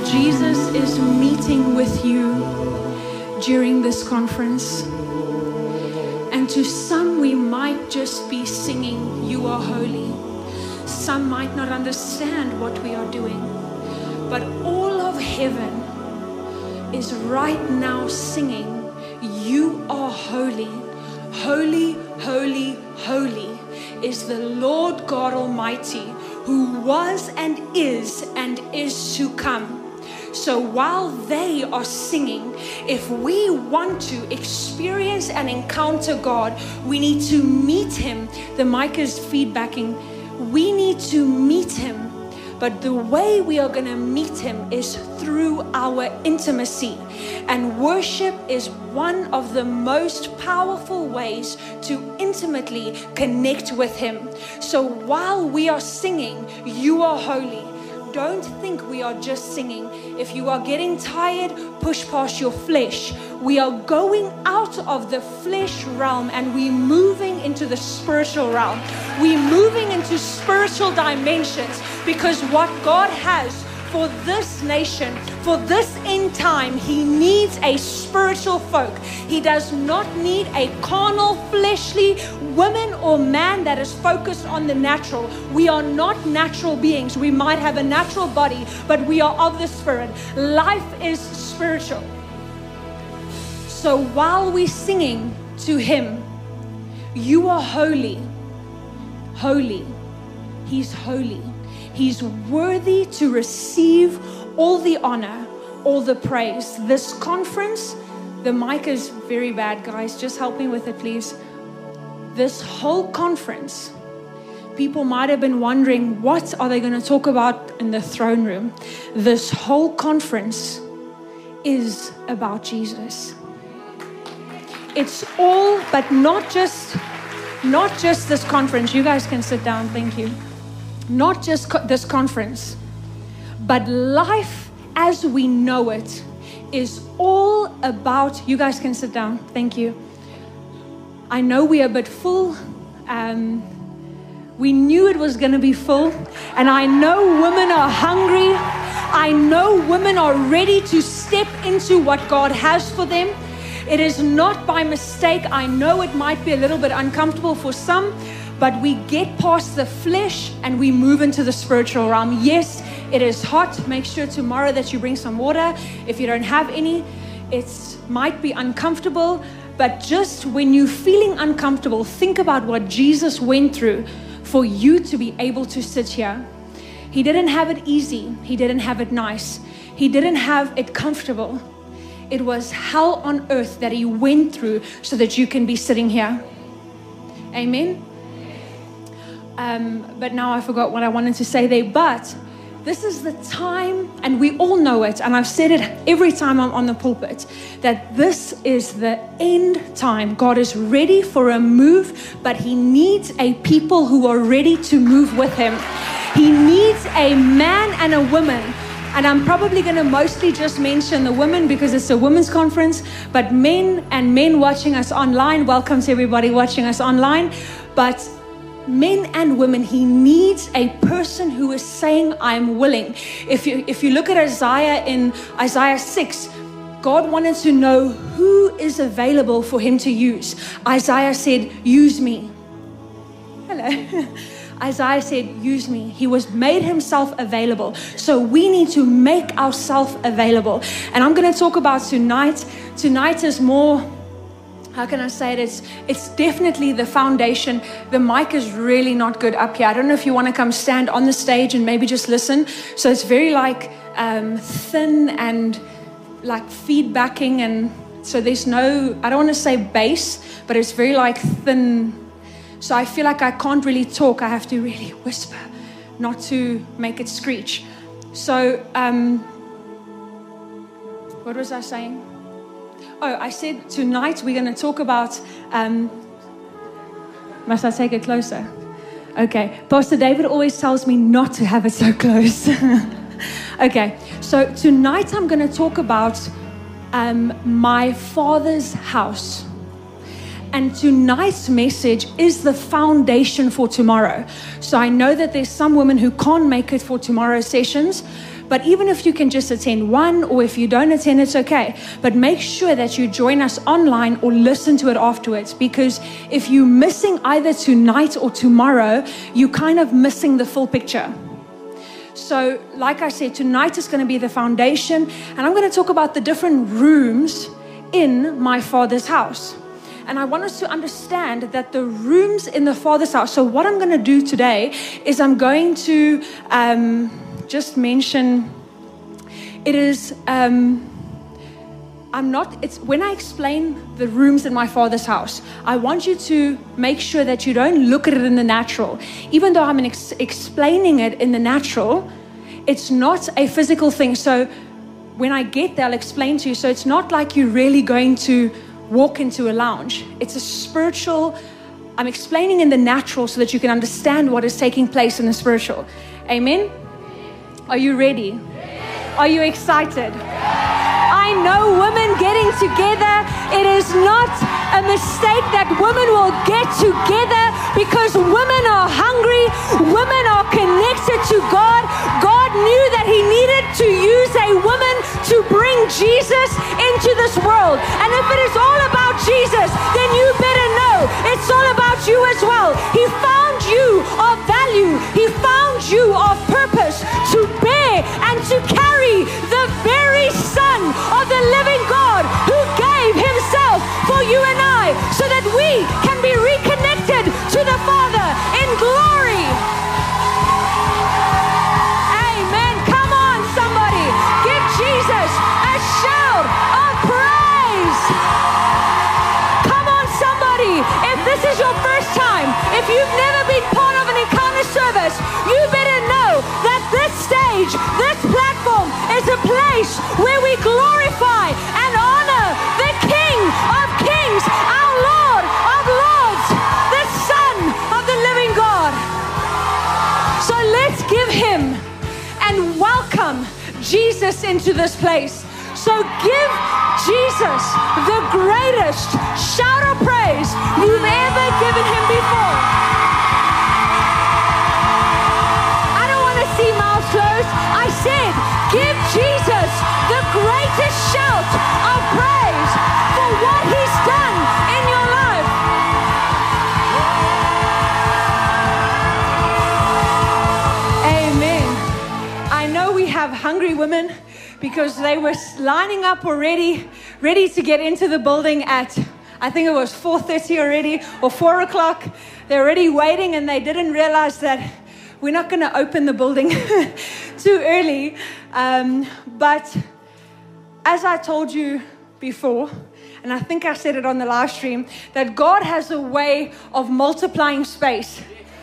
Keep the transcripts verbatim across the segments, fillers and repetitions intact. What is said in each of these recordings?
Jesus is meeting with you during this conference. And to some, we might just be singing, "You are holy." Some might not understand what we are doing, but all of heaven is right now singing, "You are holy. Holy, holy, holy is the Lord God Almighty, who was and is and is to come." So while they are singing, if we want to experience and encounter God, we need to meet Him. The mic is feedbacking. We need to meet Him. But the way we are going to meet Him is through our intimacy. And worship is one of the most powerful ways to intimately connect with Him. So while we are singing, "You are holy," don't think we are just singing. If you are getting tired, push past your flesh. We are going out of the flesh realm and we're moving into the spiritual realm. We're moving into spiritual dimensions, because what God has for this nation, for this end time, He needs a spiritual folk. He does not need a carnal, fleshly woman or man that is focused on the natural. We are not natural beings. We might have a natural body, but we are of the Spirit. Life is spiritual. So while we're singing to Him, "You are holy, holy," He's holy. He's worthy to receive all the honor, all the praise. This conference, the mic is very bad, guys. Just help me with it, please. This whole conference, people might have been wondering, what are they going to talk about in the throne room? This whole conference is about Jesus. It's all, but not just, not just this conference. You guys can sit down. Thank you. Not just co- this conference, but life as we know it is all about, you guys can sit down. Thank you. I know we are a bit full. Um, we knew it was going to be full. And I know women are hungry. I know women are ready to step into what God has for them. It is not by mistake. I know it might be a little bit uncomfortable for some, but we get past the flesh and we move into the spiritual realm. Yes, it is hot. Make sure tomorrow that you bring some water. If you don't have any, it might be uncomfortable. But just when you're feeling uncomfortable, think about what Jesus went through for you to be able to sit here. He didn't have it easy. He didn't have it nice. He didn't have it comfortable. It was hell on earth that He went through so that you can be sitting here. Amen. Um, but now I forgot what I wanted to say there. But this is the time, and we all know it, and I've said it every time I'm on the pulpit, that this is the end time. God is ready for a move, but He needs a people who are ready to move with Him. He needs a man and a woman. And I'm probably going to mostly just mention the women because it's a women's conference, but men and men watching us online, welcome to everybody watching us online. But men and women, He needs a person who is saying, "I'm willing." If you if you look at Isaiah in Isaiah six, God wanted to know who is available for Him to use. Isaiah said, "Use me." Hello. Isaiah said, "Use me." He was made himself available. So we need to make ourselves available. And I'm going to talk about tonight. Tonight is more, how can I say it? It's, it's definitely the foundation. The mic is really not good up here. I don't know if you want to come stand on the stage and maybe just listen. So it's very like um, thin and like feedbacking. And so there's no, I don't want to say bass, but it's very like thin. So I feel like I can't really talk. I have to really whisper, not to make it screech. So, um, what was I saying? Oh, I said tonight we're going to talk about, um, must I take it closer? Okay. Pastor David always tells me not to have it so close. Okay. So tonight I'm going to talk about um, my Father's house. And tonight's message is the foundation for tomorrow. So I know that there's some women who can't make it for tomorrow's sessions, But even if you can just attend one, or if you don't attend, it's okay. But make sure that you join us online or listen to it afterwards, because if you're missing either tonight or tomorrow, you're kind of missing the full picture. So, like I said, tonight is going to be the foundation, and I'm going to talk about the different rooms in my Father's house. And I want us to understand that the rooms in the Father's house, so what I'm going to do today is I'm going to um, just mention, it is, um, I'm not, it's when I explain the rooms in my Father's house, I want you to make sure that you don't look at it in the natural. Even though I'm ex- explaining it in the natural, it's not a physical thing. So when I get there, I'll explain to you. So it's not like you're really going to walk into a lounge. It's a spiritual, I'm explaining in the natural so that you can understand what is taking place in the spiritual. Amen? Are you ready? Are you excited? I know women getting together, it is not a mistake that women will get together, because women are hungry, women are connected to God. God knew that He needed to use a woman to bring Jesus into this world. And if it is all about Jesus, then you better know it's all about you as well. He found you of value. He found you of purpose to bear and to carry the very Son of the living God, who gave Himself for you and I, so that we can be reconnected to the Father in glory. Amen. Come on, somebody. Give Jesus a shout of praise. Come on, somebody. If this is your first time, if you've never been part of an encounter service, you better know that this stage, this platform, is a place where we glorify and honor the King of Kings, our Lord of Lords, the Son of the living God. So let's give Him and welcome Jesus into this place. So give Jesus the greatest shout of praise you've ever given Him before. I don't want to see mouths closed. I said, give Jesus the greatest shout of praise for what He's done in your life. Amen. I know we have hungry women, because they were lining up already, ready to get into the building at, I think it was four thirty already, or four o'clock. They're already waiting, and they didn't realize that we're not going to open the building too early. Um, but as I told you before, and I think I said it on the live stream, that God has a way of multiplying space.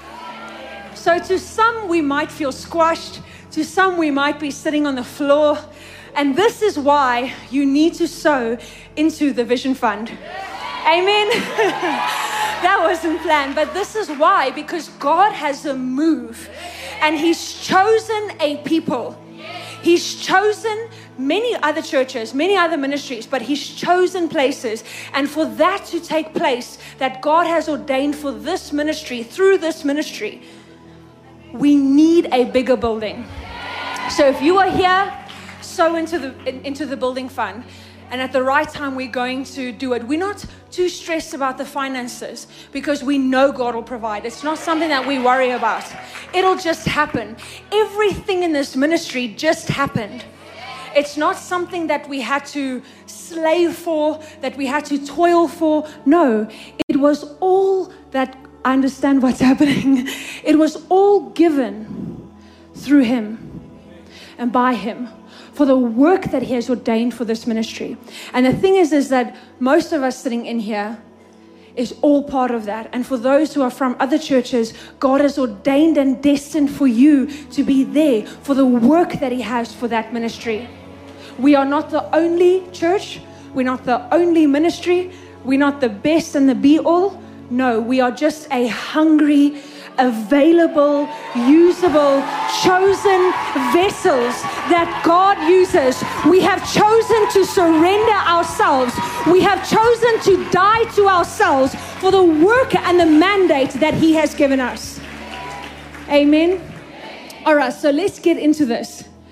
So to some, we might feel squashed. To some, we might be sitting on the floor. And this is why you need to sow into the Vision Fund. Amen. That wasn't planned, but this is why, because God has a move, and He's chosen a people. He's chosen many other churches, many other ministries, but He's chosen places. And for that to take place, that God has ordained for this ministry, through this ministry, we need a bigger building. So if you are here, sow into the into the building fund, and at the right time we're going to do it. We're not too stressed about the finances, because we know God will provide. It's not something that we worry about. It'll just happen. Everything in this ministry just happened. It's not something that we had to slave for, that we had to toil for. No, it was all that, I understand what's happening. It was all given through Him and by Him, for the work that He has ordained for this ministry. And the thing is, is that most of us sitting in here is all part of that. And for those who are from other churches, God has ordained and destined for you to be there for the work that He has for that ministry. We are not the only church. We're not the only ministry. We're not the best and the be-all. No, we are just a hungry, available, usable, chosen vessels that God uses. We have chosen to surrender ourselves. We have chosen to die to ourselves for the work and the mandate that He has given us. Amen. All right, so let's get into this.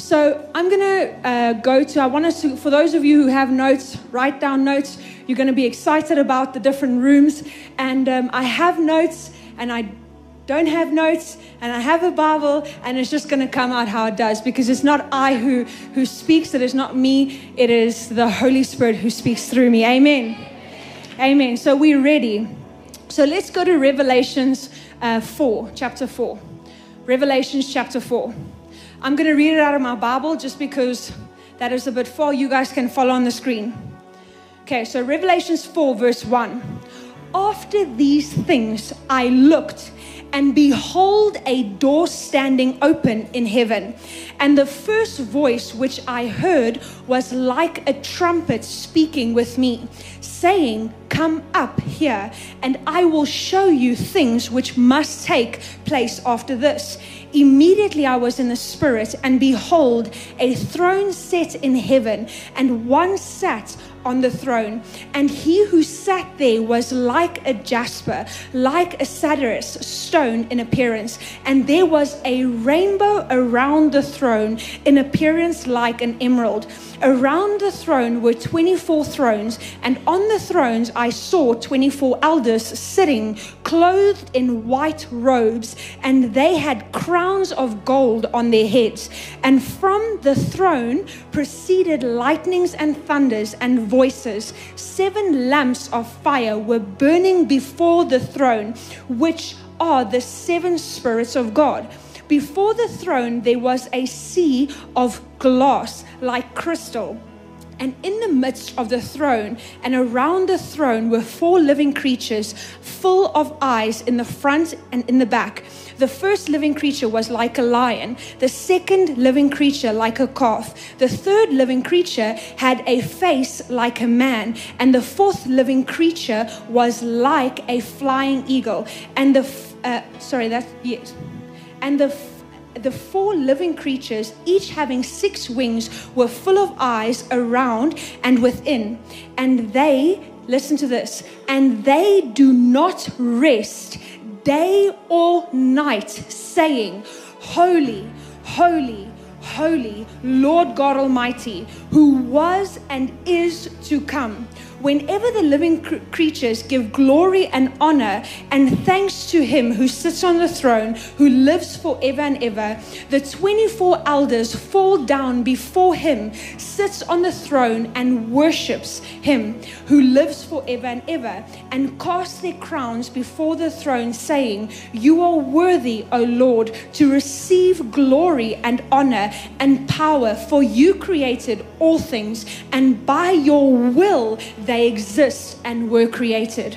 So I'm going to uh, go to, I want us to, for those of you who have notes, write down notes. You're going to be excited about the different rooms. And um, I have notes and I don't have notes and I have a Bible, and it's just going to come out how it does, because it's not I who, who speaks. It is not me. It is the Holy Spirit who speaks through me. Amen. Amen. So we're ready. So let's go to Revelations uh, four, chapter four. Revelations chapter four. I'm going to read it out of my Bible just because that is a bit far. You guys can follow on the screen. Okay, so Revelations four, verse one. After these things I looked, and behold, a door standing open in heaven. And the first voice which I heard was like a trumpet speaking with me, saying, come up here, and I will show you things which must take place after this. Immediately I was in the Spirit, and behold, a throne set in heaven, and one sat on the throne. And he who sat there was like a jasper, like a sardius stone in appearance. And there was a rainbow around the throne, in appearance like an emerald. Around the throne were twenty-four thrones, and on the thrones I saw twenty-four elders sitting, clothed in white robes, and they had crowns of gold on their heads. And from the throne proceeded lightnings and thunders and voices. Seven lamps of fire were burning before the throne, which are the seven spirits of God. Before the throne there was a sea of glass like crystal. And in the midst of the throne and around the throne were four living creatures, full of eyes in the front and in the back. The first living creature was like a lion, the second living creature like a calf, the third living creature had a face like a man, and the fourth living creature was like a flying eagle. And the uh, sorry, that's yes, and the. The four living creatures, each having six wings, were full of eyes around and within. And they, listen to this, and they do not rest day or night, saying, Holy, holy, holy, Lord God Almighty, who was and is to come. Whenever the living cr- creatures give glory and honor and thanks to him who sits on the throne, who lives forever and ever, the twenty-four elders fall down before him, sits on the throne and worships him who lives forever and ever, and cast their crowns before the throne, saying, You are worthy, O Lord, to receive glory and honor and power, for you created all things, and by your will they exist and were created.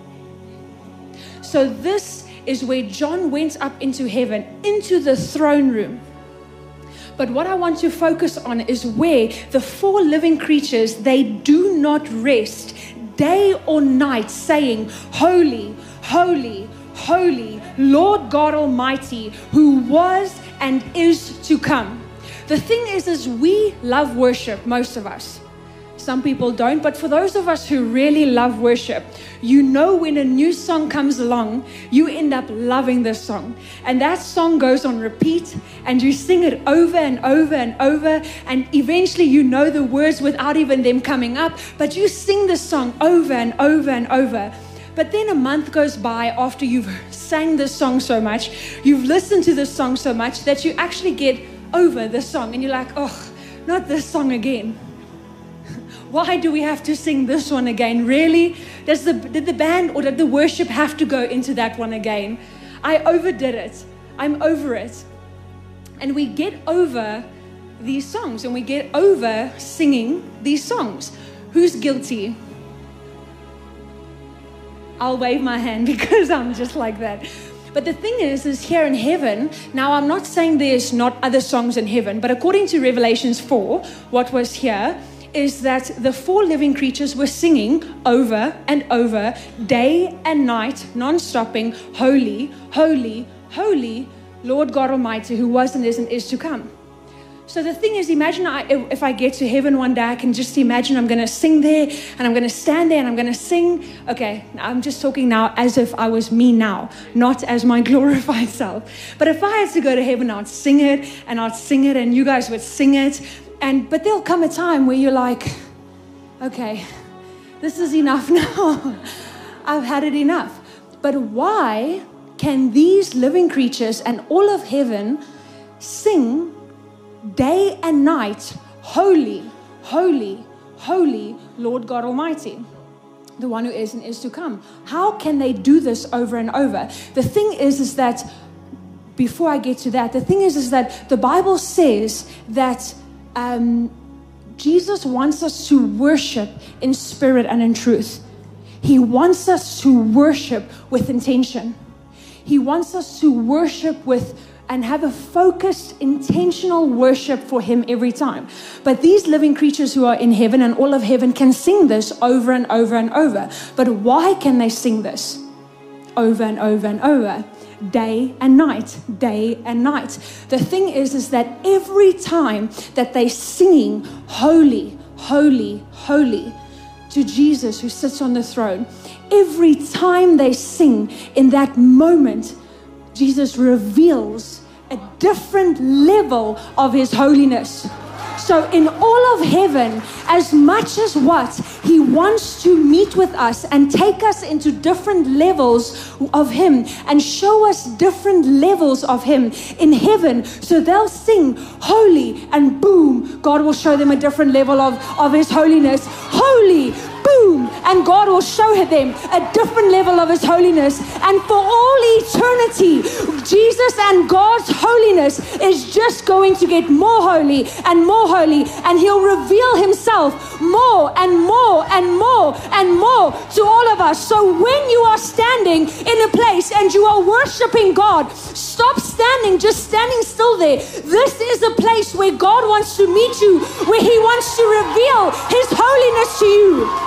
So this is where John went up into heaven, into the throne room. But what I want to focus on is where the four living creatures, they do not rest day or night, saying, Holy, holy, holy, Lord God Almighty, who was and is to come. The thing is, is we love worship, most of us. Some people don't, but for those of us who really love worship, you know when a new song comes along, you end up loving this song. And that song goes on repeat, and you sing it over and over and over, and eventually you know the words without even them coming up, but you sing the song over and over and over. But then a month goes by after you've sang this song so much, you've listened to this song so much, that you actually get over the song, and you're like, oh, not this song again. Why do we have to sing this one again? Really? Does the, did the band or did the worship have to go into that one again? I overdid it. I'm over it. And we get over these songs, and we get over singing these songs. Who's guilty? I'll wave my hand because I'm just like that. But the thing is, is here in heaven, now I'm not saying there's not other songs in heaven, but according to Revelations four, what was here is that the four living creatures were singing over and over, day and night, non-stopping, holy, holy, holy, Lord God Almighty, who was and is and is to come. So the thing is, imagine I, if I get to heaven one day, I can just imagine I'm going to sing there and I'm going to stand there and I'm going to sing. Okay, I'm just talking now as if I was me now, not as my glorified self. But if I had to go to heaven, I'd sing it and I'd sing it and you guys would sing it. And but there'll come a time where you're like, okay, this is enough now. I've had it enough. But why can these living creatures and all of heaven sing day and night, holy, holy, holy Lord God Almighty, the one who is and is to come? How can they do this over and over? The thing is, is that before I get to that, the thing is, is that the Bible says that um, Jesus wants us to worship in spirit and in truth. He wants us to worship with intention. He wants us to worship with and have a focused, intentional worship for Him every time. But these living creatures who are in heaven and all of heaven can sing this over and over and over. But why can they sing this over and over and over? Day and night, day and night. The thing is, is that every time that they're singing holy, holy, holy to Jesus who sits on the throne, every time they sing in that moment, Jesus reveals a different level of His holiness. So in all of heaven, as much as what He wants to meet with us and take us into different levels of Him and show us different levels of Him in heaven, so they'll sing holy and boom, God will show them a different level of, of His holiness. Holy, boom, and God will show them a different level of His holiness. And for all eternity, Jesus and God's holiness is just going to get more holy and more holy, and He'll reveal Himself more and more and more and more to all of us. So when you are standing in a place and you are worshiping God, stop standing, just standing still there. This is a place where God wants to meet you, where He wants to reveal His holiness to you.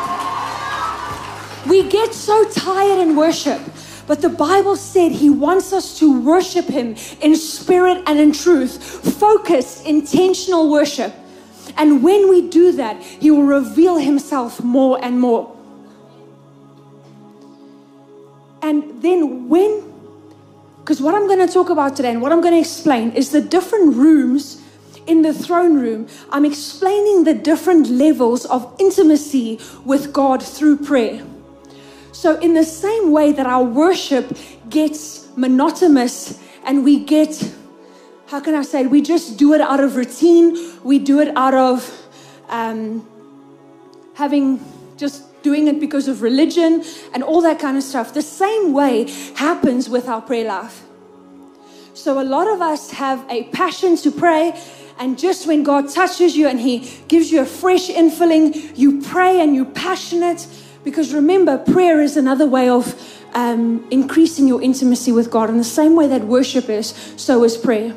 We get so tired in worship, but the Bible said He wants us to worship Him in spirit and in truth, focused, intentional worship. And when we do that, He will reveal Himself more and more. And then when, because what I'm going to talk about today and what I'm going to explain is the different rooms in the throne room. I'm explaining the different levels of intimacy with God through prayer. So in the same way that our worship gets monotonous and we get, how can I say it? We just do it out of routine. We do it out of um, having, just doing it because of religion and all that kind of stuff. The same way happens with our prayer life. So a lot of us have a passion to pray, and just when God touches you and He gives you a fresh infilling, you pray and you're passionate. Because remember, prayer is another way of um, increasing your intimacy with God. In the same way that worship is, so is prayer.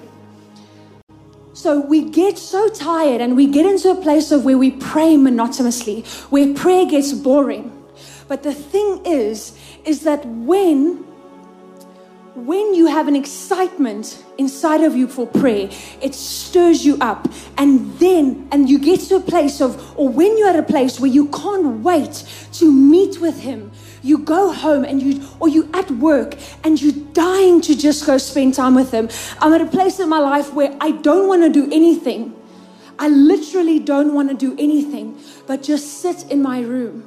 So we get so tired and we get into a place of where we pray monotonously, where prayer gets boring. But the thing is, is that when When you have an excitement inside of you for prayer, it stirs you up. And then, and you get to a place of, or when you're at a place where you can't wait to meet with Him, you go home and you, or you at work and you're dying to just go spend time with Him. I'm at a place in my life where I don't want to do anything. I literally don't want to do anything but just sit in my room.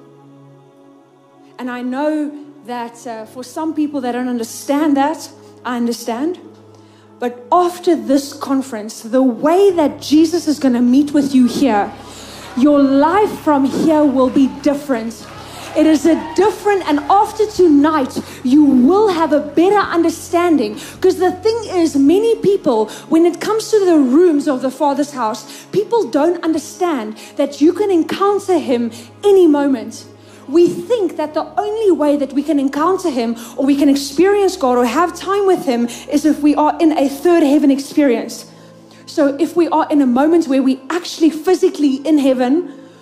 And I know that uh, for some people that don't understand that, I understand. But after this conference, the way that Jesus is going to meet with you here, your life from here will be different. It is a different, and after tonight, you will have a better understanding. Because the thing is, many people, when it comes to the rooms of the Father's house, people don't understand that you can encounter Him any moment. We think that the only way that we can encounter Him or we can experience God or have time with Him is if we are in a third heaven experience. So if we are in a moment where we actually physically in heaven,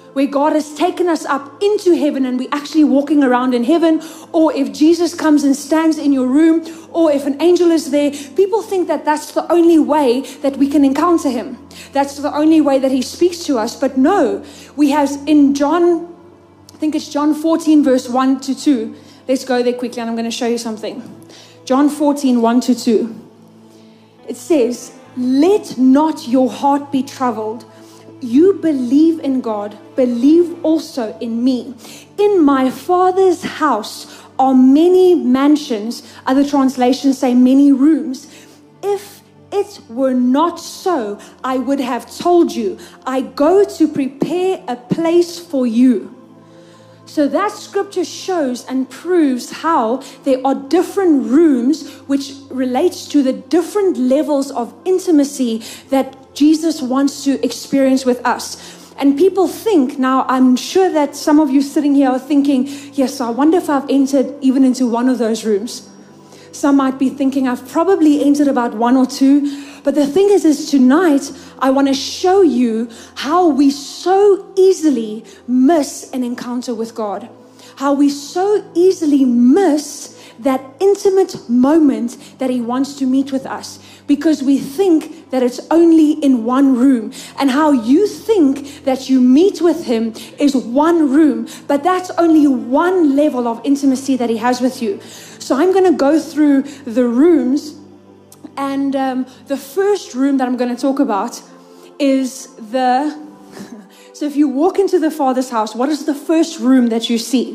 where God has taken us up into heaven and we're actually walking around in heaven, or if Jesus comes and stands in your room, or if an angel is there, people think that that's the only way that we can encounter him. That's the only way that he speaks to us. But no, we have in John, I think it's John fourteen, verse one to two. Let's go there quickly and I'm going to show you something. John fourteen, one to two. It says, "Let not your heart be troubled. You believe in God, believe also in me. In my Father's house are many mansions." Other translations say many rooms. "If it were not so, I would have told you. I go to prepare a place for you." So that scripture shows and proves how there are different rooms which relates to the different levels of intimacy that Jesus wants to experience with us. And people think, now I'm sure that some of you sitting here are thinking, yes, I wonder if I've entered even into one of those rooms. Some might be thinking, I've probably entered about one or two. But the thing is, is tonight, I want to show you how we so easily miss an encounter with God. How we so easily miss that intimate moment that he wants to meet with us. Because we think that it's only in one room. And how you think that you meet with him is one room. But that's only one level of intimacy that he has with you. So I'm going to go through the rooms. And um, the first room that I'm going to talk about is the... So if you walk into the Father's house, what is the first room that you see?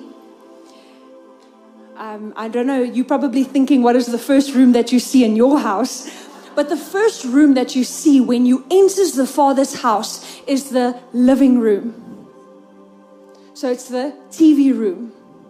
Um, I don't know, you're probably thinking, what is the first room that you see in your house? But the first room that you see when you enter the Father's house is the living room. So it's the T V room.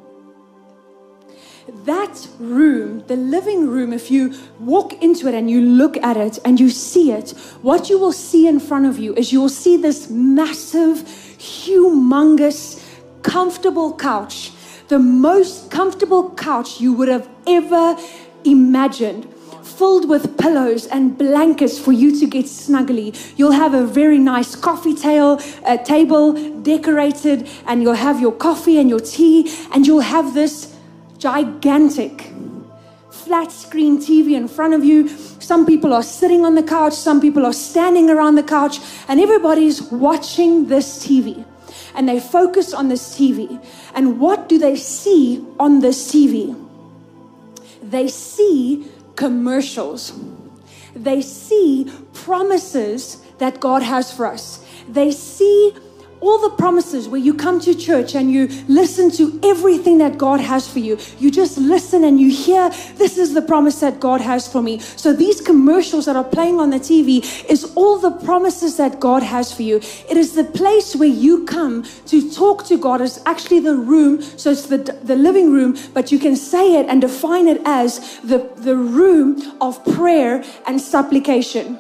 That room, the living room, if you walk into it and you look at it and you see it, what you will see in front of you is you will see this massive, humongous, comfortable couch. The most comfortable couch you would have ever imagined, filled with pillows and blankets for you to get snuggly. You'll have a very nice coffee table, uh, table decorated, and you'll have your coffee and your tea, and you'll have this gigantic flat screen T V in front of you. Some people are sitting on the couch, some people are standing around the couch, and everybody's watching this T V. And they focus on this T V. And what do they see on this T V? They see commercials. They see promises that God has for us. They see all the promises where you come to church and you listen to everything that God has for you. You just listen and you hear, this is the promise that God has for me. So these commercials that are playing on the T V is all the promises that God has for you. It is the place where you come to talk to God. It's actually the room, so it's the, the living room, but you can say it and define it as the, the room of prayer and supplication.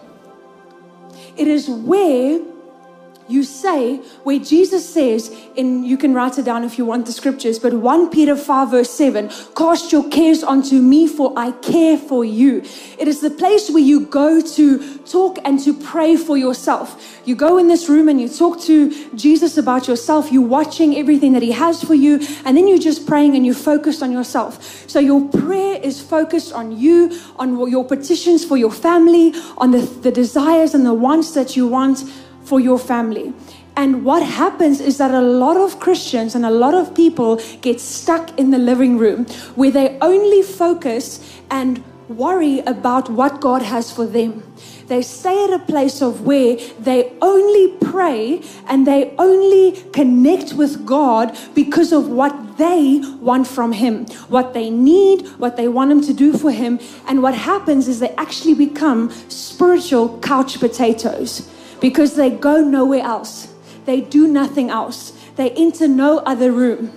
It is where you say, where Jesus says, in, you can write it down if you want the scriptures, but First Peter five verse seven, cast your cares onto me, for I care for you. It is the place where you go to talk and to pray for yourself. You go in this room and you talk to Jesus about yourself. You're watching everything that he has for you, and then you're just praying and you're focused on yourself. So your prayer is focused on you, on your petitions for your family, on the, the desires and the wants that you want for your family. And what happens is that a lot of Christians and a lot of people get stuck in the living room where they only focus and worry about what God has for them. They stay at a place of where they only pray and they only connect with God because of what they want from him, what they need, what they want him to do for him. And what happens is they actually become spiritual couch potatoes, because they go nowhere else. They do nothing else. They enter no other room.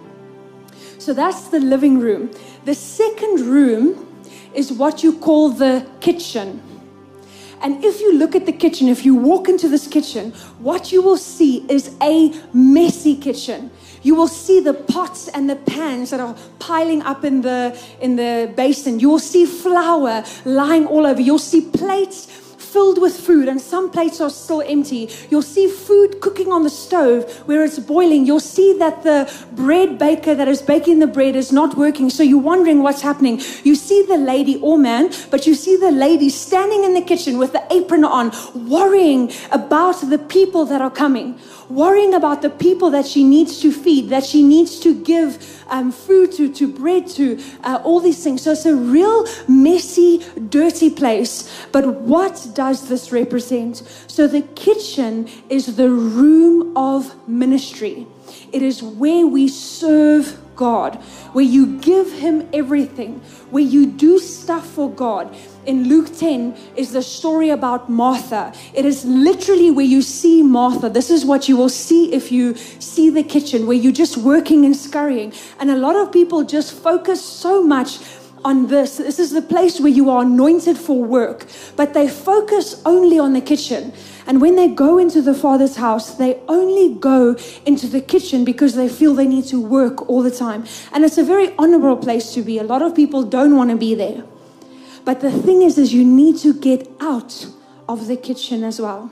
So that's the living room. The second room is what you call the kitchen. And if you look at the kitchen, if you walk into this kitchen, what you will see is a messy kitchen. You will see the pots and the pans that are piling up in the, in the basin. You will see flour lying all over. You'll see plates filled with food, and some plates are still empty. You'll see food cooking on the stove where it's boiling. You'll see that the bread baker that is baking the bread is not working, so you're wondering what's happening. You see the lady, or man, but you see the lady standing in the kitchen with the apron on, worrying about the people that are coming, worrying about the people that she needs to feed, that she needs to give um, food to, to bread to, uh, all these things. So it's a real messy, dirty place. But what does this represent? So the kitchen is the room of ministry. It is where we serve God, where you give Him everything, where you do stuff for God. In Luke ten is the story about Martha. It is literally where you see Martha. This is what you will see if you see the kitchen, where you're just working and scurrying. And a lot of people just focus so much on this. This is the place where you are anointed for work, but they focus only on the kitchen. And when they go into the Father's house, they only go into the kitchen because they feel they need to work all the time. And it's a very honorable place to be. A lot of people don't want to be there. But the thing is, is you need to get out of the kitchen as well.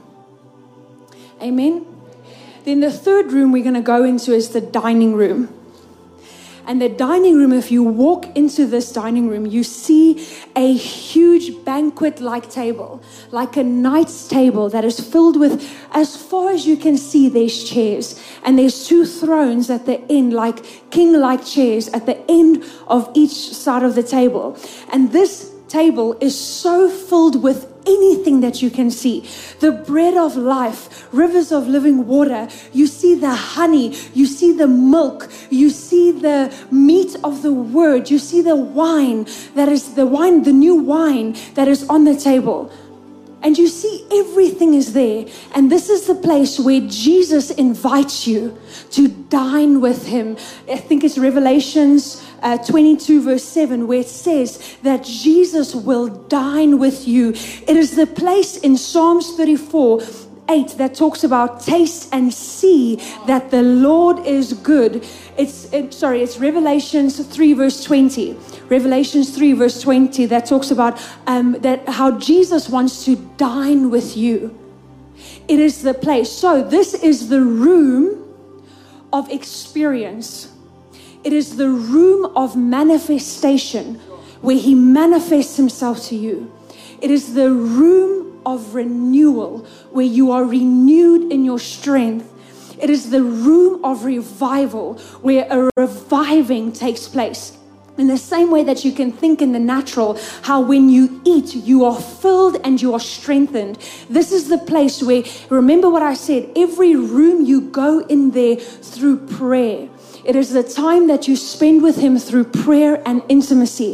Amen. Then the third room we're going to go into is the dining room. And the dining room, if you walk into this dining room, you see a huge banquet-like table, like a knight's table that is filled with, as far as you can see, there's chairs. And there's two thrones at the end, like king-like chairs at the end of each side of the table. And this table is so filled with anything that you can see. The bread of life, rivers of living water. You see the honey, you see the milk, you see the meat of the word, you see the wine that is the wine, the new wine that is on the table. And you see everything is there. And this is the place where Jesus invites you to dine with Him. I think it's Revelations uh, twenty-two verse seven, where it says that Jesus will dine with you. It is the place in Psalms thirty-four eight that talks about taste and see that the Lord is good. It's it, sorry, it's Revelations three verse twenty. Revelations three verse twenty that talks about um, that how Jesus wants to dine with you. It is the place. So this is the room of experience. It is the room of manifestation where He manifests Himself to you. It is the room of renewal where you are renewed in your strength. It is the room of revival where a reviving takes place. In the same way that you can think in the natural, how when you eat, you are filled and you are strengthened. This is the place where, remember what I said, every room you go in there through prayer. It is the time that you spend with Him through prayer and intimacy.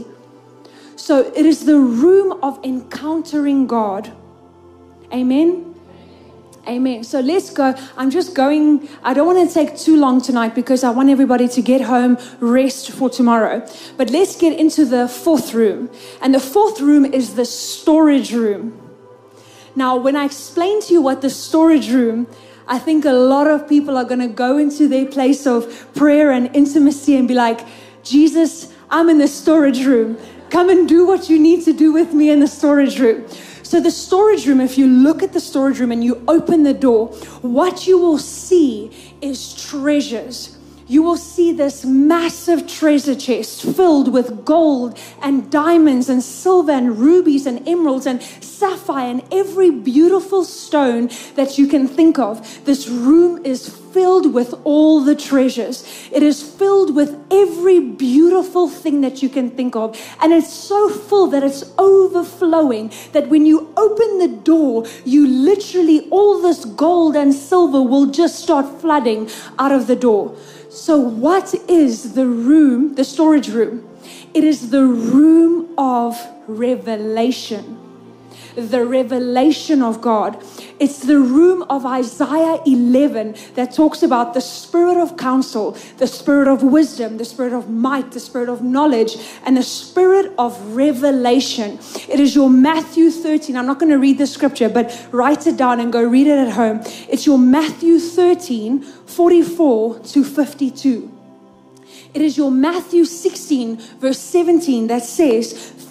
So it is the room of encountering God. Amen. Amen. So let's go. I'm just going, I don't want to take too long tonight because I want everybody to get home, rest for tomorrow. But let's get into the fourth room. And the fourth room is the storage room. Now, when I explain to you what the storage room, I think a lot of people are going to go into their place of prayer and intimacy and be like, Jesus, I'm in the storage room. Come and do what you need to do with me in the storage room. So the storage room, if you look at the storage room and you open the door, what you will see is treasures. You will see this massive treasure chest filled with gold and diamonds and silver and rubies and emeralds and sapphire and every beautiful stone that you can think of. This room is filled with all the treasures. It is filled with every beautiful thing that you can think of. And it's so full that it's overflowing, that when you open the door, you literally, all this gold and silver will just start flooding out of the door. So what is the room, the storage room? It is the room of revelation. The revelation of God. It's the room of Isaiah eleven that talks about the spirit of counsel, the spirit of wisdom, the spirit of might, the spirit of knowledge, and the spirit of revelation. It is your Matthew thirteen. I'm not going to read the scripture, but write it down and go read it at home. It's your Matthew thirteen, forty-four to fifty-two. It is your Matthew sixteen, verse seventeen that says,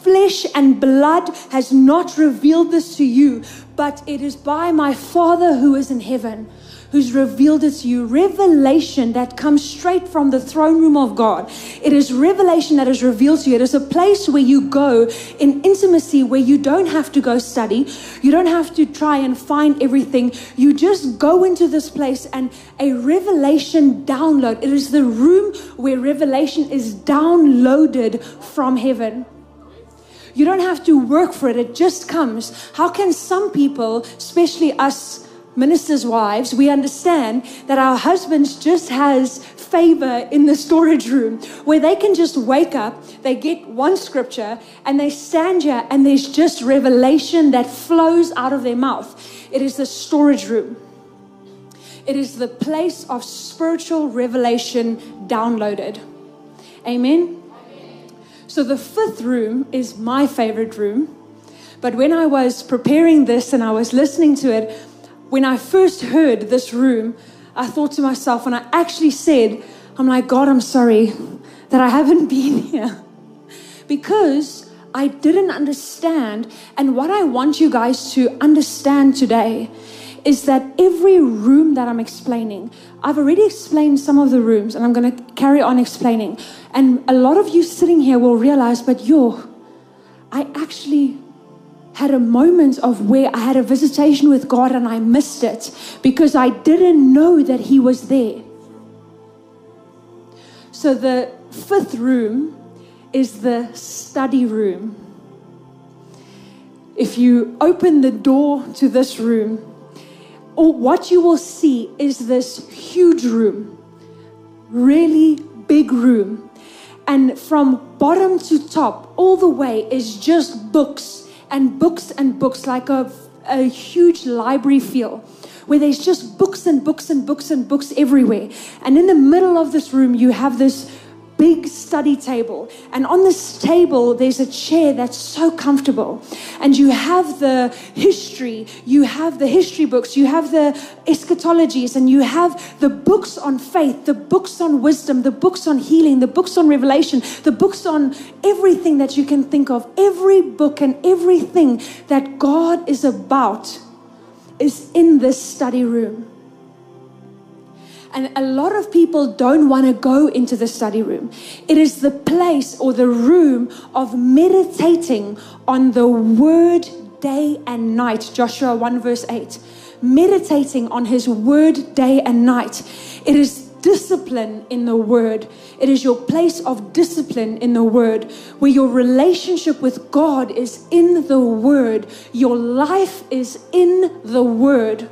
flesh and blood has not revealed this to you, but it is by my Father who is in heaven, who's revealed it to you. Revelation that comes straight from the throne room of God. It is revelation that is revealed to you. It is a place where you go in intimacy, where you don't have to go study. You don't have to try and find everything. You just go into this place and a revelation download. It is the room where revelation is downloaded from heaven. You don't have to work for it. It just comes. How can some people, especially us ministers' wives, we understand that our husbands just has favor in the storage room where they can just wake up, they get one scripture and they stand here and there's just revelation that flows out of their mouth. It is the storage room. It is the place of spiritual revelation downloaded. Amen. So the fifth room is my favorite room. But when I was preparing this and I was listening to it, when I first heard this room, I thought to myself, and I actually said, I'm like, God, I'm sorry that I haven't been here. Because I didn't understand. And what I want you guys to understand today is that every room that I'm explaining, I've already explained some of the rooms, and I'm going to carry on explaining. And a lot of you sitting here will realize, but yo, I actually had a moment of where I had a visitation with God and I missed it because I didn't know that He was there. So the fifth room is the study room. If you open the door to this room, or what you will see is this huge room, really big room. And from bottom to top, all the way is just books and books and books, like a, a huge library feel, where there's just books and books and books and books everywhere. And in the middle of this room, you have this big study table. And on this table, there's a chair that's so comfortable. And you have the history, you have the history books, you have the eschatologies, and you have the books on faith, the books on wisdom, the books on healing, the books on revelation, the books on everything that you can think of. Every book and everything that God is about is in this study room. And a lot of people don't want to go into the study room. It is the place or the room of meditating on the word day and night. Joshua one verse eight. Meditating on His word day and night. It is discipline in the word. It is your place of discipline in the word, where your relationship with God is in the word. Your life is in the word.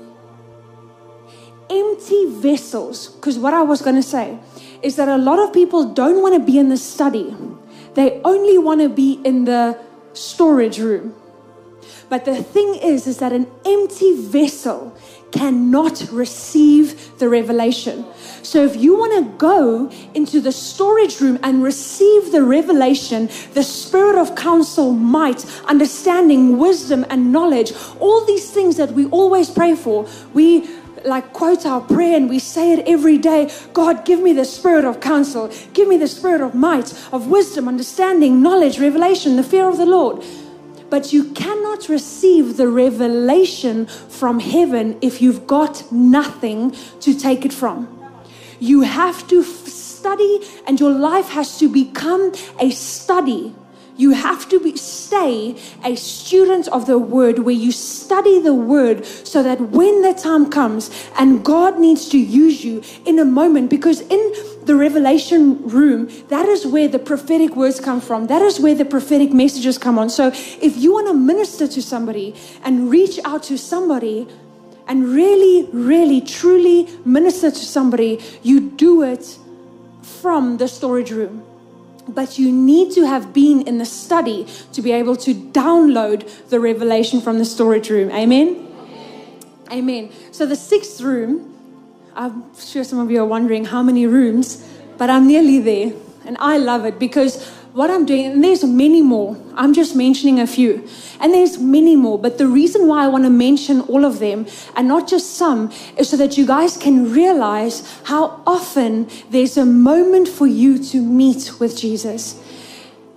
Empty vessels, because what I was going to say is that a lot of people don't want to be in the study. They only want to be in the storage room. But the thing is, is that an empty vessel cannot receive the revelation. So if you want to go into the storage room and receive the revelation, the spirit of counsel, might, understanding, wisdom, and knowledge, all these things that we always pray for, we like quote our prayer and we say it every day. God, give me the spirit of counsel. Give me the spirit of might, of wisdom, understanding, knowledge, revelation, the fear of the Lord. But you cannot receive the revelation from heaven if you've got nothing to take it from. You have to f- study, and your life has to become a study. You have to be, stay a student of the word, where you study the word so that when the time comes and God needs to use you in a moment, because in the revelation room, that is where the prophetic words come from. That is where the prophetic messages come on. So if you want to minister to somebody and reach out to somebody and really, really, truly minister to somebody, you do it from the storage room. But you need to have been in the study to be able to download the revelation from the storage room. Amen? Amen. Amen. So the sixth room, I'm sure some of you are wondering how many rooms, but I'm nearly there. And I love it because what I'm doing, and there's many more. I'm just mentioning a few. And there's many more. But the reason why I want to mention all of them, and not just some, is so that you guys can realize how often there's a moment for you to meet with Jesus.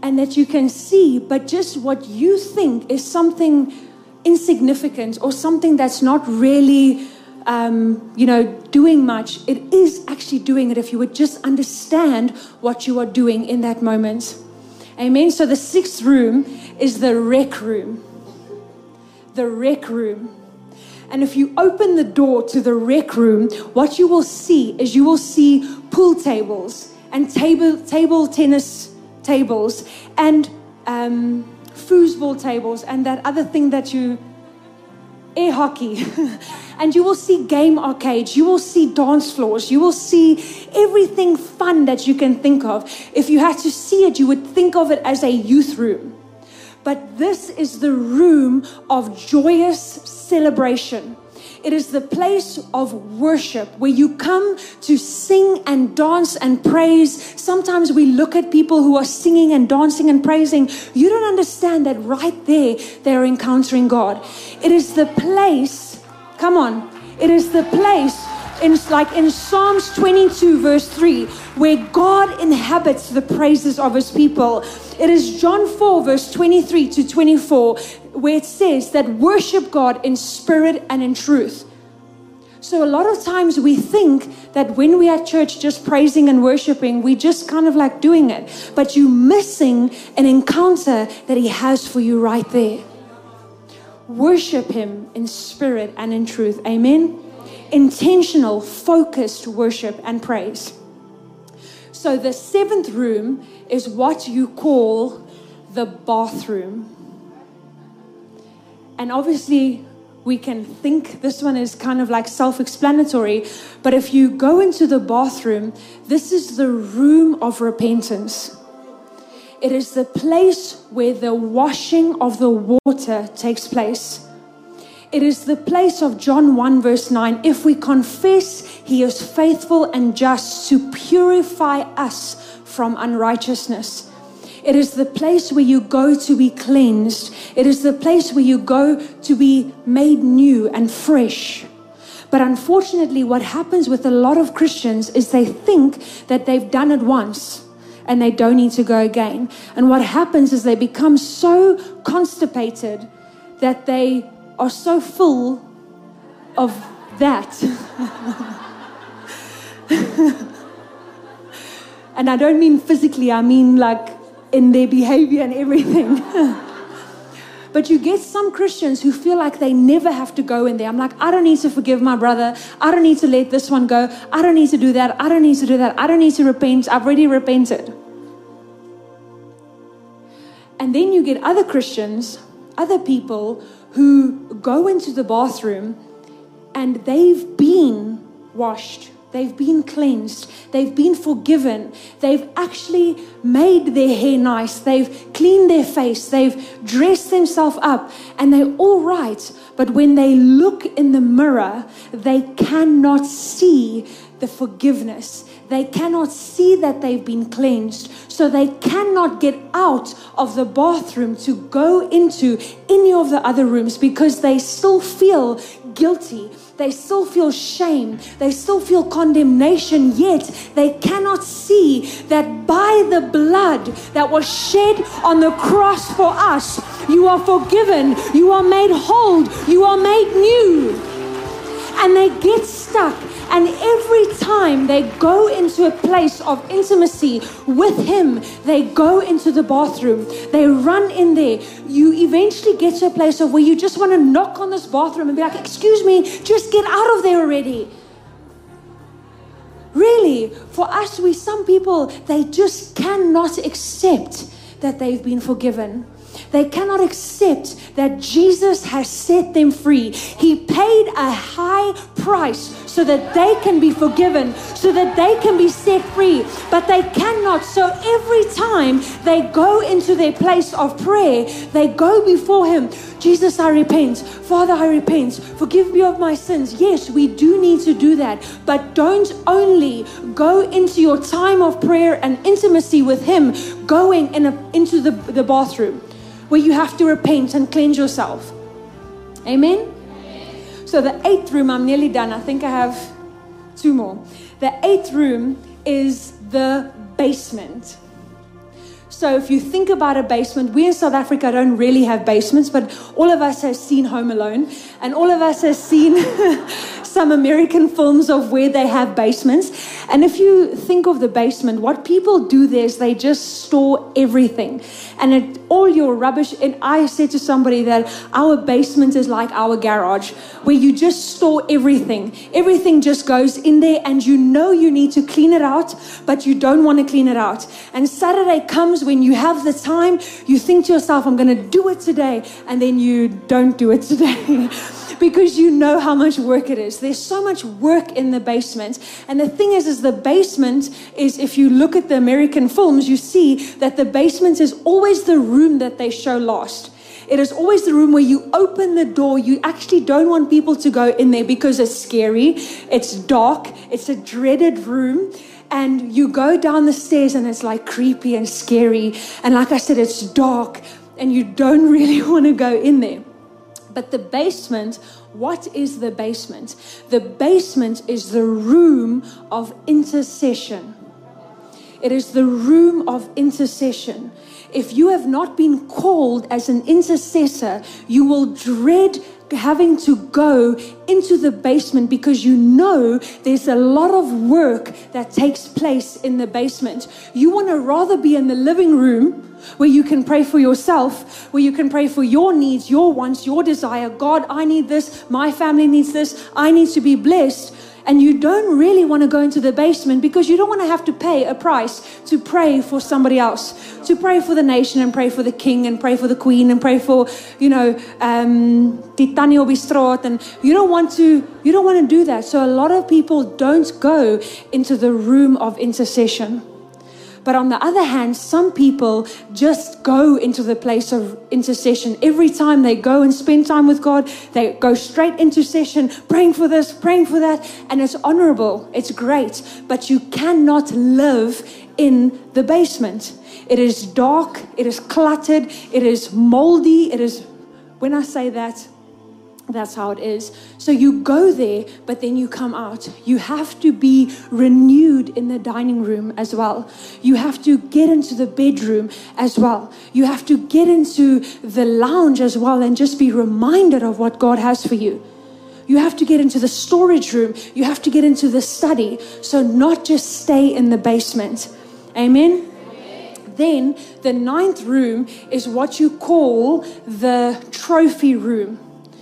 and that you can see, but just what you think is something insignificant or something that's not really, um, you know, doing much, it is actually doing it if you would just understand what you are doing in that moment. Amen. So the sixth room is the rec room. The rec room. And if you open the door to the rec room, what you will see is you will see pool tables and table table tennis tables and um, foosball tables and that other thing that you, air hockey. And you will see game arcades, you will see dance floors, you will see everything fun that you can think of. If you had to see it, you would think of it as a youth room. But this is the room of joyous celebration. It is the place of worship where you come to sing and dance and praise. Sometimes we look at people who are singing and dancing and praising. You don't understand that right there, they're encountering God. It is the place, come on, it is the place, in, like in Psalms twenty-two verse three, where God inhabits the praises of his people. It is John four verse twenty-three to twenty-four, where it says that worship God in spirit and in truth. So a lot of times we think that when we are at church just praising and worshiping, we just kind of like doing it. But you're missing an encounter that he has for you right there. Worship him in spirit and in truth. Amen. Intentional, focused worship and praise. So the seventh room is what you call the bathroom. And obviously we can think this one is kind of like self-explanatory, but if you go into the bathroom, this is the room of repentance. It is the place where the washing of the water takes place. It is the place of John one verse nine. If we confess, he is faithful and just to purify us from unrighteousness. It is the place where you go to be cleansed. It is the place where you go to be made new and fresh. But unfortunately, what happens with a lot of Christians is they think that they've done it once and they don't need to go again. And what happens is they become so constipated that they are so full of that. And I don't mean physically, I mean like in their behavior and everything. But you get some Christians who feel like they never have to go in there. I'm like, I don't need to forgive my brother. I don't need to let this one go. I don't need to do that. I don't need to do that. I don't need to repent. I've already repented. And then you get other Christians, other people who go into the bathroom and they've been washed. They've been cleansed. They've been forgiven. They've actually made their hair nice. They've cleaned their face. They've dressed themselves up and they're all right. But when they look in the mirror, they cannot see the forgiveness. They cannot see that they've been cleansed. So they cannot get out of the bathroom to go into any of the other rooms because they still feel guilty. They still feel shame. They still feel condemnation, yet they cannot see that by the blood that was shed on the cross for us, you are forgiven, you are made whole, you are made new. And they get stuck. And every time they go into a place of intimacy with him, they go into the bathroom. They run in there. You eventually get to a place of where you just want to knock on this bathroom and be like, excuse me, just get out of there already. Really, for us, we, some people, they just cannot accept that they've been forgiven. They cannot accept that Jesus has set them free. He paid a high price so that they can be forgiven, so that they can be set free. But they cannot. So every time they go into their place of prayer, they go before him. Jesus, I repent. Father, I repent. Forgive me of my sins. Yes, we do need to do that. But don't only go into your time of prayer and intimacy with him going in a, into the, the bathroom, where you have to repent and cleanse yourself. Amen? Amen? So the eighth room, I'm nearly done. I think I have two more. The eighth room is the basement. So if you think about a basement, we in South Africa don't really have basements, but all of us have seen Home Alone, and all of us have seen some American films of where they have basements. And if you think of the basement, what people do there is they just store everything. And it, all your rubbish, and I said to somebody that our basement is like our garage, where you just store everything. Everything just goes in there, and you know you need to clean it out, but you don't want to clean it out. And Saturday comes when you have the time, you think to yourself, I'm going to do it today, and then you don't do it today. Because you know how much work it is. There's so much work in the basement. And the thing is, is the basement is, if you look at the American films, you see that the basement is always the room that they show last. It is always the room where you open the door. You actually don't want people to go in there because it's scary. It's dark. It's a dreaded room. And you go down the stairs and it's like creepy and scary. And like I said, it's dark and you don't really want to go in there. But the basement, what is the basement? The basement is the room of intercession. It is the room of intercession. If you have not been called as an intercessor, you will dread having to go into the basement because you know there's a lot of work that takes place in the basement. You want to rather be in the living room where you can pray for yourself, where you can pray for your needs, your wants, your desire. God, I need this. My family needs this. I need to be blessed. And you don't really want to go into the basement because you don't want to have to pay a price to pray for somebody else, to pray for the nation and pray for the king and pray for the queen and pray for, you know, um, die tannie op die straat. And you don't want to, you don't want to do that. So a lot of people don't go into the room of intercession. But on the other hand, some people just go into the place of intercession. Every time they go and spend time with God, they go straight into session, praying for this, praying for that. And it's honorable. It's great. But you cannot live in the basement. It is dark. It is cluttered. It is moldy. It is, when I say that, that's how it is. So you go there, but then you come out. You have to be renewed in the dining room as well. You have to get into the bedroom as well. You have to get into the lounge as well and just be reminded of what God has for you. You have to get into the storage room. You have to get into the study. So not just stay in the basement. Amen? Then the ninth room is what you call the trophy room.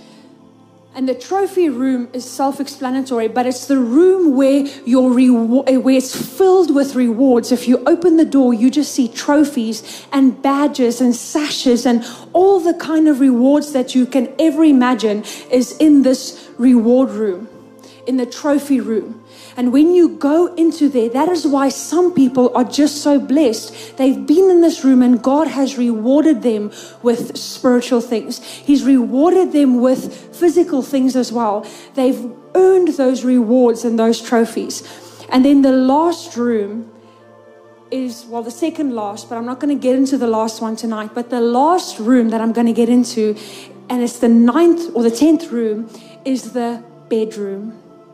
And the trophy room is self-explanatory, but it's the room where your reward, where it's filled with rewards. If you open the door, you just see trophies and badges and sashes and all the kind of rewards that you can ever imagine is in this reward room, in the trophy room. And when you go into there, that is why some people are just so blessed. They've been in this room and God has rewarded them with spiritual things. He's rewarded them with physical things as well. They've earned those rewards and those trophies. And then the last room is, well, the second last, but I'm not going to get into the last one tonight. But the last room that I'm going to get into, and it's the ninth or the tenth room, is the bedroom.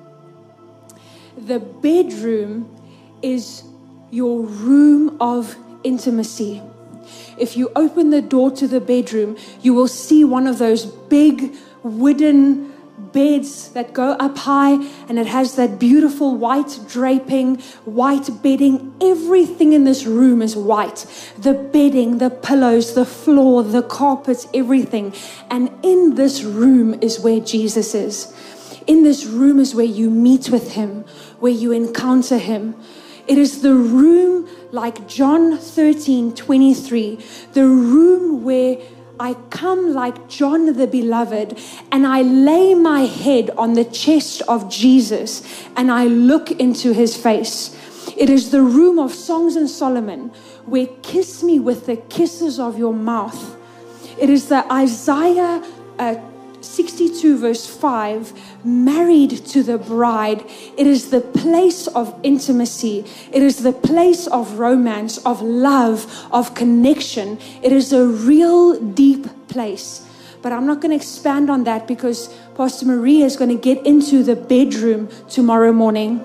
The bedroom is your room of intimacy. If you open the door to the bedroom, you will see one of those big wooden beds that go up high, and it has that beautiful white draping, white bedding. Everything in this room is white. The bedding, the pillows, the floor, the carpets, everything. And in this room is where Jesus is. In this room is where you meet with him, where you encounter him. It is the room like John thirteen twenty-three, the room where I come like John the Beloved and I lay my head on the chest of Jesus and I look into his face. It is the room of Songs in Solomon where kiss me with the kisses of your mouth. It is the Isaiah uh, sixty-two verse five, married to the bride. It is the place of intimacy. It is the place of romance, of love, of connection. It is a real deep place. But I'm not going to expand on that because Pastor Maria is going to get into the bedroom tomorrow morning.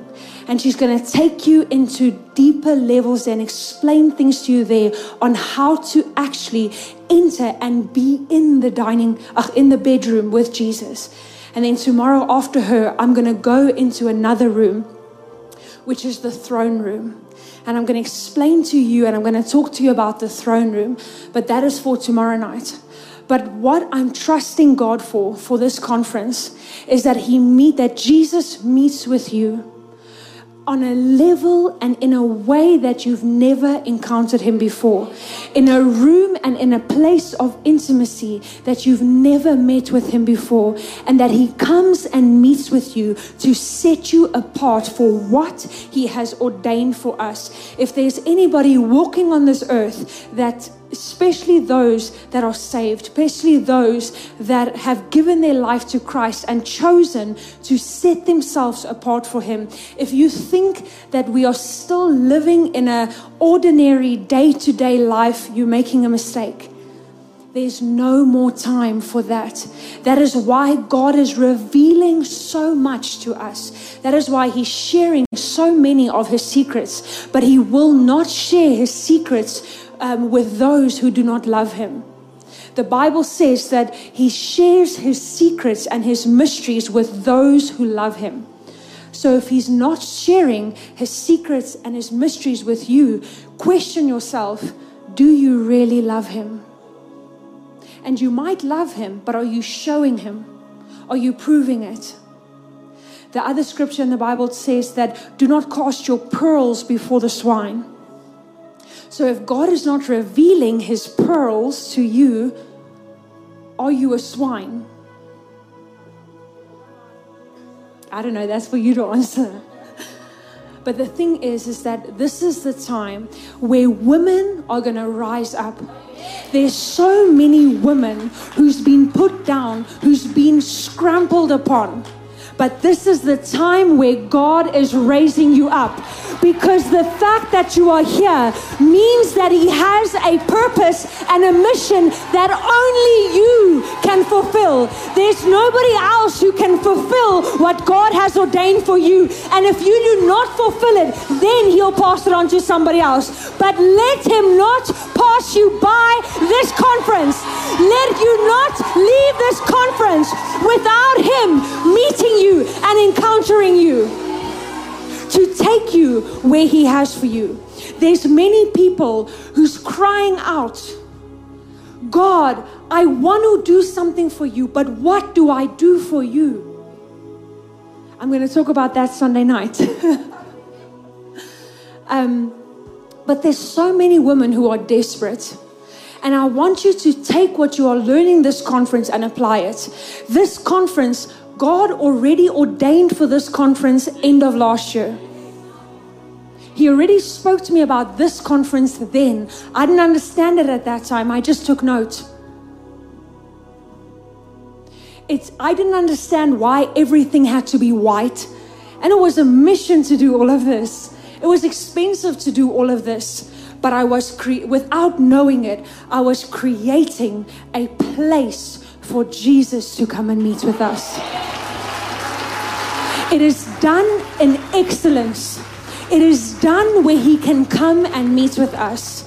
And she's going to take you into deeper levels and explain things to you there on how to actually enter and be in the dining, uh, in the bedroom with Jesus. And then tomorrow after her, I'm going to go into another room, which is the throne room. And I'm going to explain to you, and I'm going to talk to you about the throne room, but that is for tomorrow night. But what I'm trusting God for, for this conference, is that He meet, that Jesus meets with you on a level and in a way that you've never encountered Him before. In a room and in a place of intimacy that you've never met with Him before. And that He comes and meets with you to set you apart for what He has ordained for us. If there's anybody walking on this earth that, especially those that are saved, especially those that have given their life to Christ and chosen to set themselves apart for Him. If you think that we are still living in an ordinary day-to-day life, you're making a mistake. There's no more time for that. That is why God is revealing so much to us. That is why He's sharing so many of His secrets. But He will not share His secrets Um, with those who do not love Him. The Bible says that He shares His secrets and His mysteries with those who love Him. So if He's not sharing His secrets and His mysteries with you, question yourself, do you really love Him? And you might love Him, but are you showing Him? Are you proving it? The other scripture in the Bible says that do not cast your pearls before the swine. So if God is not revealing His pearls to you, are you a swine? I don't know, that's for you to answer. But the thing is, is that this is the time where women are going to rise up. There's so many women who's been put down, who's been scrambled upon. But this is the time where God is raising you up. Because the fact that you are here means that He has a purpose and a mission that only you can fulfill. There's nobody else who can fulfill what God has ordained for you. And if you do not fulfill it, then He'll pass it on to somebody else. But let Him not pass you by this conference. Let you not leave this conference without Him meeting you and encountering you to take you where He has for you. There's many people who's crying out, God, I want to do something for you, but what do I do for you? I'm going to talk about that Sunday night. um, but there's so many women who are desperate. And I want you to take what you are learning this conference and apply it. This conference, God already ordained for this conference end of last year. He already spoke to me about this conference then. I didn't understand it at that time. I just took note. It's, I didn't understand why everything had to be white. And it was a mission to do all of this. It was expensive to do all of this. But I was, cre- without knowing it, I was creating a place for Jesus to come and meet with us. It is done in excellence. It is done where He can come and meet with us.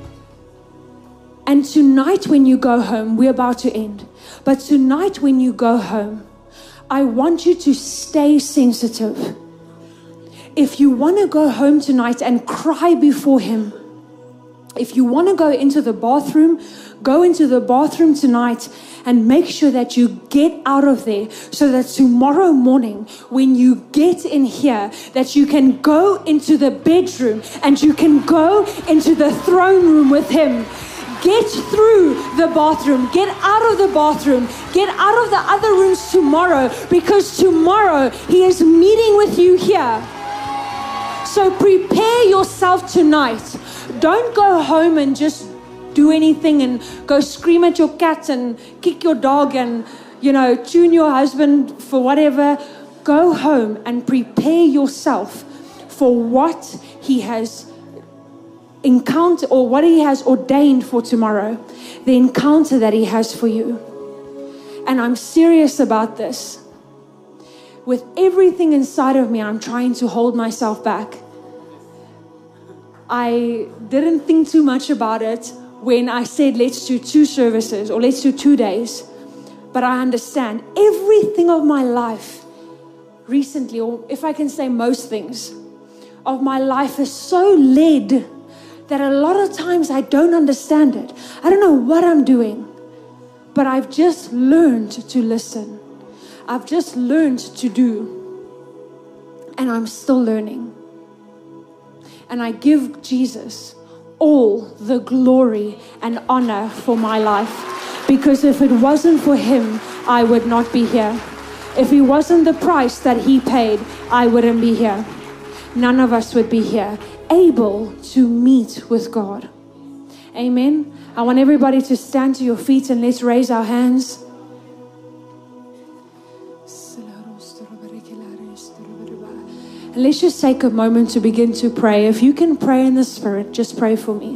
And tonight when you go home, we're about to end. But tonight when you go home, I want you to stay sensitive. If you want to go home tonight and cry before Him, if you want to go into the bathroom, go into the bathroom tonight and make sure that you get out of there so that tomorrow morning when you get in here, that you can go into the bedroom and you can go into the throne room with Him. Get through the bathroom. Get out of the bathroom. Get out of the other rooms tomorrow, because tomorrow He is meeting with you here. So prepare yourself tonight. Don't go home and just do anything and go scream at your cat and kick your dog and, you know, tune your husband for whatever. Go home and prepare yourself for what He has encountered or what He has ordained for tomorrow, the encounter that He has for you. And I'm serious about this, with everything inside of me, I'm trying to hold myself back. I didn't think too much about it when I said, let's do two services or let's do two days. But I understand everything of my life recently, or if I can say most things of my life, is so led that a lot of times I don't understand it. I don't know what I'm doing, but I've just learned to listen. I've just learned to do, and I'm still learning. And I give Jesus all the glory and honor for my life, because if it wasn't for him, I would not be here. If he wasn't the price that he paid, I wouldn't be here. None of us would be here, able to meet with God. Amen. I want everybody to stand to your feet and let's raise our hands. And let's just take a moment to begin to pray. If you can pray in the Spirit, just pray for me.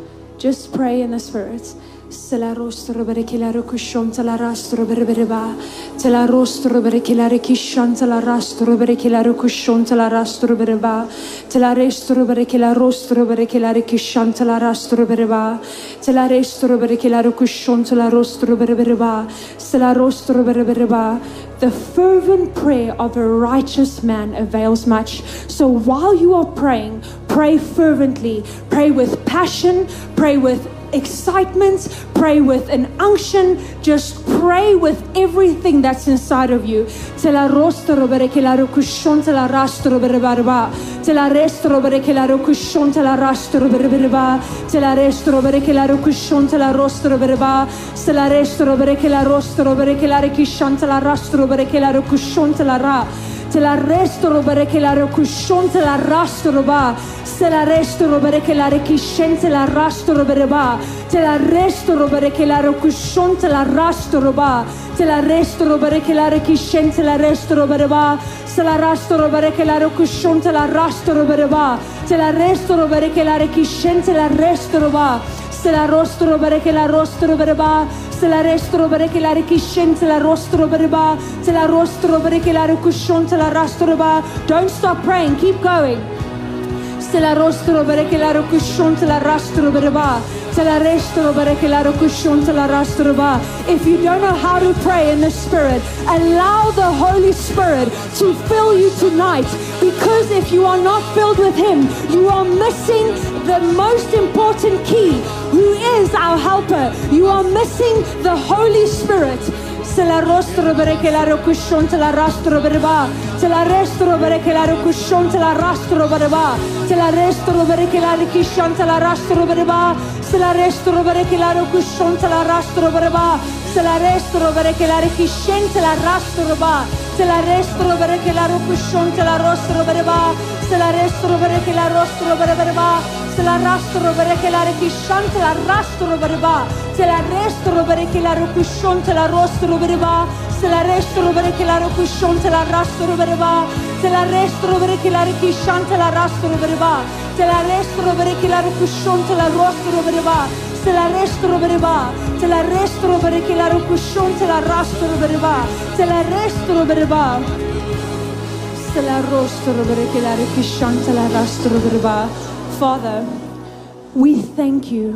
Just pray in the Spirit. Tela rostro berekilare kushonta la rastro berebeba. Tela rostro berekilare kishanta la rastro berekilare kushonta la rastro bereba. Tela restro berekilare rostro berekilare kishanta la rastro bereba. Tela restro berekilare kushonta la rostro berebeba. Tela rostro berebeba. The fervent prayer of a righteous man avails much. So while you are praying, pray fervently. Pray with passion. Pray with excitement. Pray with an unction. Just pray with everything that's inside of you. Te la rostro berekilaro kushon te la rastro berebarba. Te la restro berekilaro kushon te la rastro berebarba. Te la restro berekilaro kushon te la rostro bereba. Te la restro berekilaro rostro berekilare kishon te la rastro berekilaro kushon te la ra. Te la restro berekilaro kushon te la rastro ba. Te la restro berekilare kishon te la rastro bereba. Te la restro berekilaro kushon te la rastro ba. Te la restro berekilare kishon te la restro bereba. Te la rastro berekilaro kushon te la rastro bereba. Te la restro berekilare kishon te la restro ba. Te la rostro berekila rostro bereba. Te la restro berekilare kishon te la rostro bereba. Te la rostro berekilare kushon te la rastro ba. Don't stop praying, keep going. Te la rostro berekilaro kushon te la rastro bereba. Te la restro berekilaro kushon te la rastro ba. If you don't know how to pray in the Spirit, allow the Holy Spirit to fill you tonight. Because if you are not filled with Him, you are missing the most important key, who is our helper. You are missing the Holy Spirit. Se la rostro berekilaro kushon te la rastro bereba. Te la restro berekilaro kushon te la rastro bereba. Te la restro berekilare kishon te la rastro bereba. Se la restro berekilaro kushon te la rastro bereba. Se la restro berekilare kishon te la rastro ba. Se la restro berekilaro kushon te la rastro bereba. Se la restro berekilaro rastro bereba. Se la rastro berekilare kishon te la rastro bereba. Se la restro berekilaro kushon te la rastro bereba. Se la restro berekilaro kushon te la rastro bereba. Se la restro berekilare kishon te la rastro bereba. Se la restro berekilare kushon te la rastro bereba. Se la restro bereba. Se la restro berekilare kushon te la rastro bereba. Se la restro bereba. Se la rostro berekilare kishon te la rastro bereba. Father, we thank you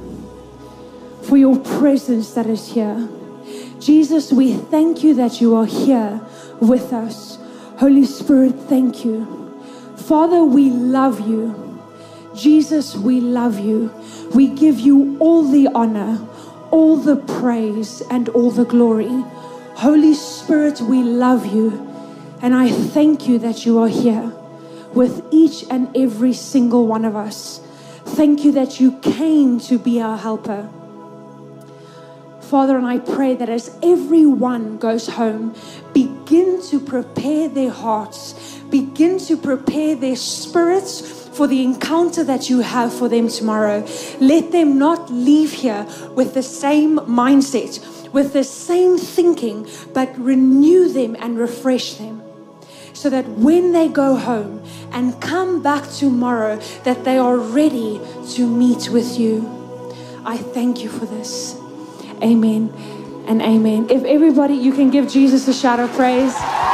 for your presence that is here. Jesus, we thank you that you are here with us. Holy Spirit, thank you. Father, we love you. Jesus, we love you. We give you all the honor, all the praise, and all the glory. Holy Spirit, we love you. And I thank you that you are here with each and every single one of us. Thank you that you came to be our helper. Father, and I pray that as everyone goes home, begin to prepare their hearts, begin to prepare their spirits for the encounter that you have for them tomorrow. Let them not leave here with the same mindset, with the same thinking, but renew them and refresh them, so that when they go home and come back tomorrow, that they are ready to meet with you. I thank you for this. Amen and amen. If everybody, you can give Jesus a shout of praise.